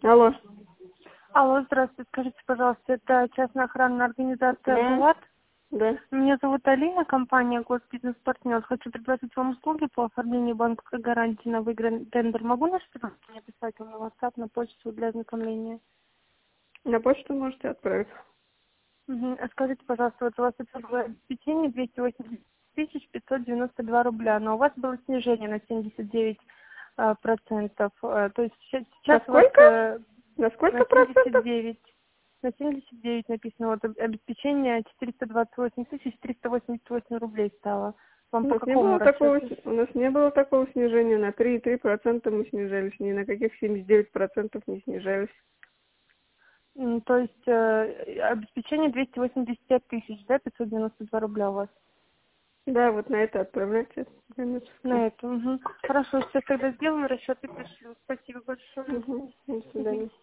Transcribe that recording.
Алло. Алло, здравствуйте. Скажите, пожалуйста, это частная охранная организация Да. «Булат»? Да. Меня зовут Алина, компания «Госпитнес-партнер». Хочу предложить вам услуги по оформлению банковской гарантии на выигранный тендер. Могу наше предложение писать вам на WhatsApp, на почту для ознакомления? На почту можете отправить. А скажите, пожалуйста, вот у вас итоговое обеспечение 280 592 рубля, но у вас было снижение на 79 процентов. То есть На сейчас у вас сколько? На сколько на процентов? 79. На 79 написано, вот обеспечение 428 388 рублей стало. Вам У по нас не какому было такого, расчету? у нас не было такого снижения. На 3,3% мы снижались. Ни на каких 79% не снижались. То есть обеспечение 285 тысяч, да, 592 рубля у вас? Да, вот на это отправляйте. Минуточку. На это. Хорошо, сейчас тогда сделаю расчет и пришлю. Спасибо большое. До свидания.